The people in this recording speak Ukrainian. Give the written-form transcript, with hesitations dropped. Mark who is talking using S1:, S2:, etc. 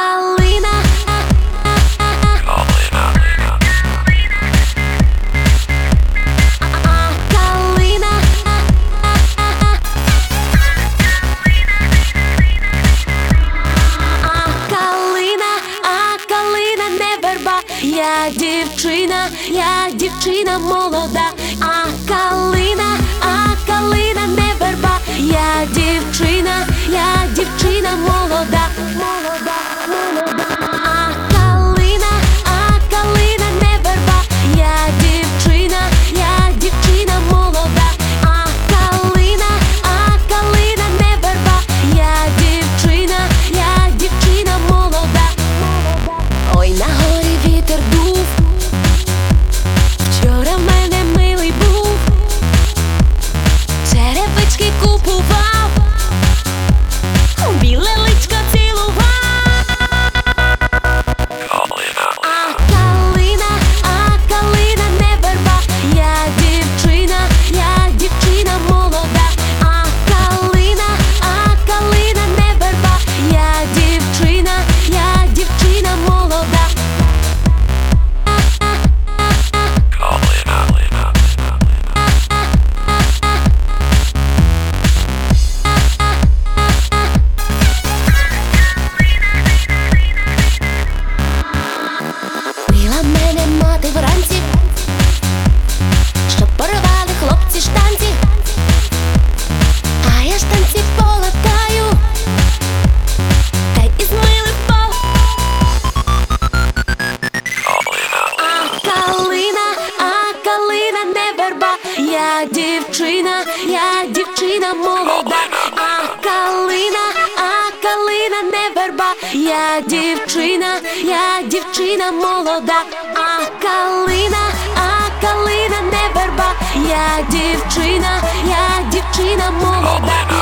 S1: калина. Калина. Калина не верба. Я дівчина молода. Калина не верба. Я дівчина молода. Калина не верба. Я дівчина молода. Калина не верба. Я дівчина молода. Ой, на горі вітер дув. Вчора в мене милий був. Черевички купував. Біле личко цілував. Калина не верба. Я дівчина молода. Калина не верба. Я дівчина молода. Била мене мати вранці, щоб порвали хлопці штанці. А я штанці полатаю, та й із милих пол. Калина не верба. Я дівчина молода. Калина не верба. Я дівчина молода. Калина не верба. Я дівчина молода.